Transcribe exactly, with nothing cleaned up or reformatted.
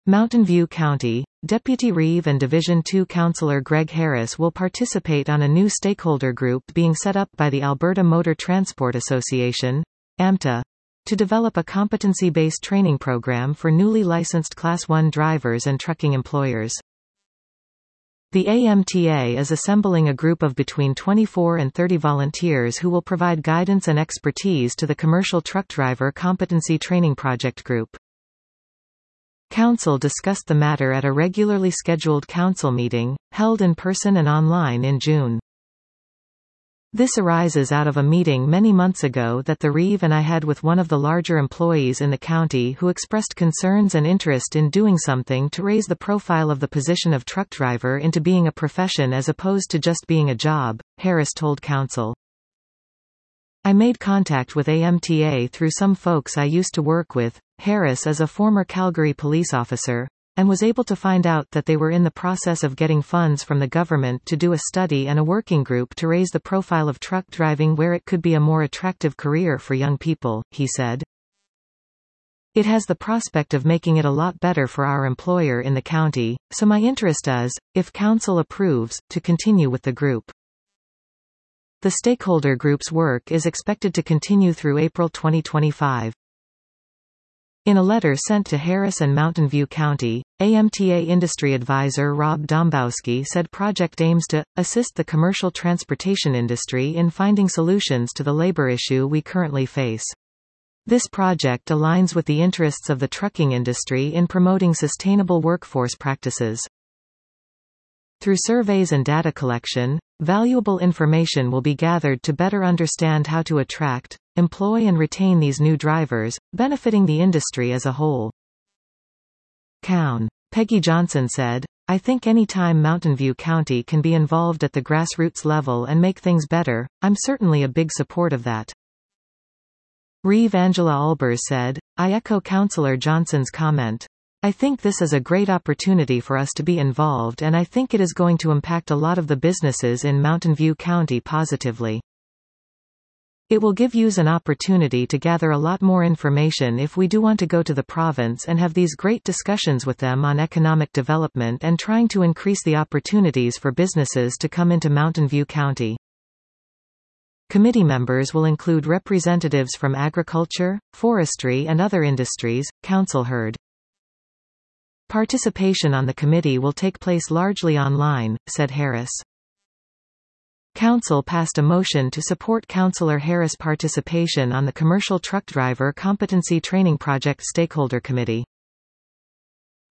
Mountain View County, Deputy Reeve and Division two Councillor Greg Harris will participate on a new stakeholder group being set up by the Alberta Motor Transport Association, AMTA, to develop a competency-based training program for newly licensed Class one drivers and trucking employers. The A M T A is assembling a group of between twenty-four and thirty volunteers who will provide guidance and expertise to the Commercial Truck Driver Competency Training Project Group. Council discussed the matter at a regularly scheduled council meeting, held in person and online in June. This arises out of a meeting many months ago that the Reeve and I had with one of the larger employees in the county who expressed concerns and interest in doing something to raise the profile of the position of truck driver into being a profession as opposed to just being a job, Harris told Council. I made contact with A M T A through some folks I used to work with. Harris is a former Calgary police officer, and was able to find out that they were in the process of getting funds from the government to do a study and a working group to raise the profile of truck driving where it could be a more attractive career for young people, he said. It has the prospect of making it a lot better for our employer in the county, so my interest is, if council approves, to continue with the group. The stakeholder group's work is expected to continue through April twenty twenty-five. In a letter sent to Harris and Mountain View County, A M T A industry advisor Rob Dombowski said project aims to assist the commercial transportation industry in finding solutions to the labor issue we currently face. This project aligns with the interests of the trucking industry in promoting sustainable workforce practices. Through surveys and data collection, valuable information will be gathered to better understand how to attract, employ and retain these new drivers, benefiting the industry as a whole. Cown. Peggy Johnson said, I think any time Mountain View County can be involved at the grassroots level and make things better, I'm certainly a big support of that. Reeve Angela Albers said, I echo Councillor Johnson's comment. I think this is a great opportunity for us to be involved and I think it is going to impact a lot of the businesses in Mountain View County positively. It will give yous an opportunity to gather a lot more information if we do want to go to the province and have these great discussions with them on economic development and trying to increase the opportunities for businesses to come into Mountain View County. Committee members will include representatives from agriculture, forestry and other industries, Council heard. Participation on the committee will take place largely online, said Harris. Council passed a motion to support Councillor Harris' participation on the Commercial Truck Driver Competency Training Project Stakeholder Committee.